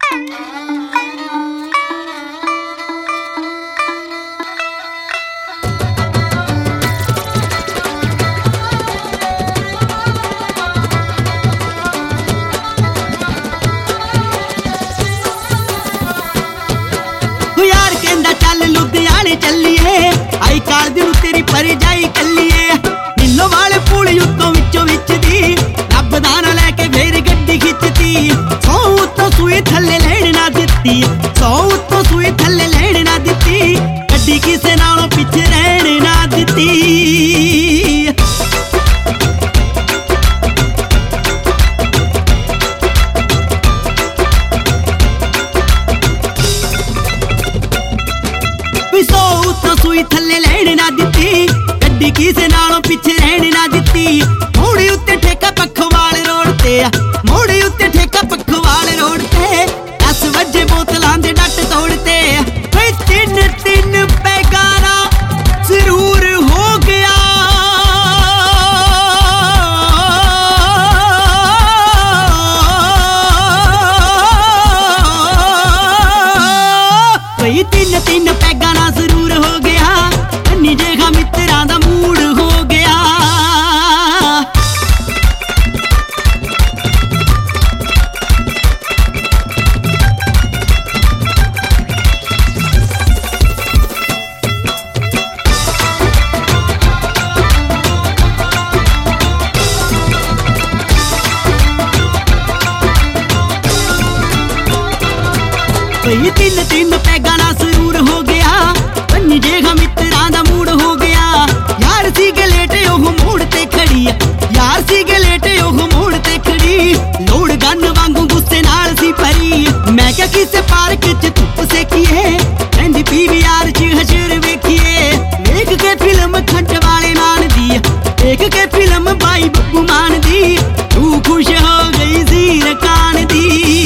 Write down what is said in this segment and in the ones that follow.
यार कहंदा चल लुधियाने चलिए, आई कालज नूं तेरी परजाई कल्लीए। नीलो वाले पुल उत्तों विचों विच दी रब दा नां लैके फेर गड्डी खिच्चती। 100 उत्तों सूई थल्ले लैण ना दित्ती, 100 उत्तों सूई थल्ले लैण ना दित्ती। गड्डी किसे नालों पिछे रहण ना दित्ती। सूई थल्ले लैण ना दित्ती, गड्डी किसे नालों पिछे रहण ना दित्ती। मोड़ उत्ते ठेका पखवाल रोड ते, मोड़ उत्ते ठेका पखवाल रोड ते। 10 वजे बोतलां दे डट तोड़ते। तीन तीन पैगा ना जरूर हो गया। भाई तीन तीन पैगा ना जरूर हो गया। जेगा मित्रां दा मूड हो गया। भाई तीन तीन पैगा ना जरूर हो गया। बन्नी जेगा मित्रां दा मूड हो गया। यार सी गलेटे ओह मोड़ ते खड़ी, यार सी गलेटे ओह मोड़ ते खड़ी। लोड़ गन वांगू गुस्से नाल सी भरी। मैं क्या किसे पार्क च धुप सेकीए, कहंदी पीवीआर च हशर वेखीए। वेख के फिल्म खंड वाले मान दी, देख के फिल्म बाई बब्बू मान दी। तू खुश हो गई ज़ीर कान दी।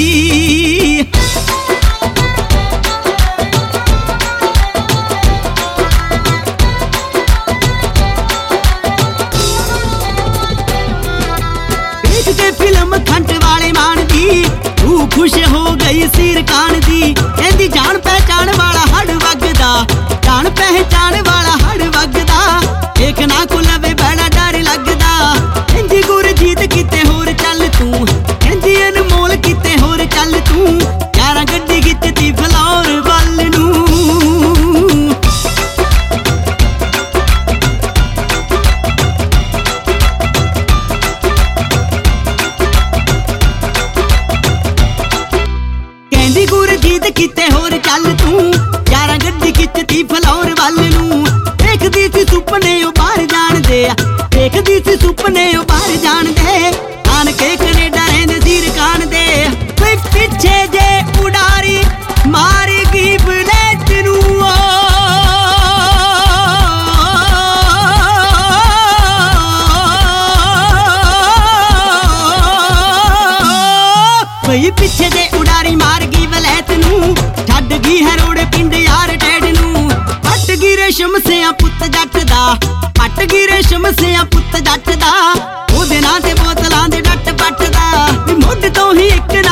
फिल्म खंड वाले मान दी, तू खुश हो गई सिर कान दी। कहंदी जान पहचान वाला हड़ वगदा, जान पहचान वाला हड़ वगदा। एक ना को लवे बड़ा डर लगदा। कहंदी गुरजीत किते होर चल तू, कहंदी अनमोल किते होर चल तू। यारा गड्डी खिच्चदी फलौर वल नूं। गुरजीत किते होर चल तू, यारा गड्डी खिच्चदी फलौर वल नूं। देखदी सी सुपने ओ बाहर जान दे, देखदी सी सुपने ओ बाहर जान दे। आन के कनेडा रहंदे सिर कान दे। कोई पिछे जे उडारी मार गई बुलेट नूं। कोई पिछे जे उडारी मार गई वलैत नूं। छड्ड गई है रोड़े पिंड यार डैड नूं। पट गई रेशम सिया पुत्त जट दा, पट गई रेशम सिया पुत्त जट दा। ओदे नां ते बोतलां दे डट पट दा। मुੱਢ ਤੋਂ ही एक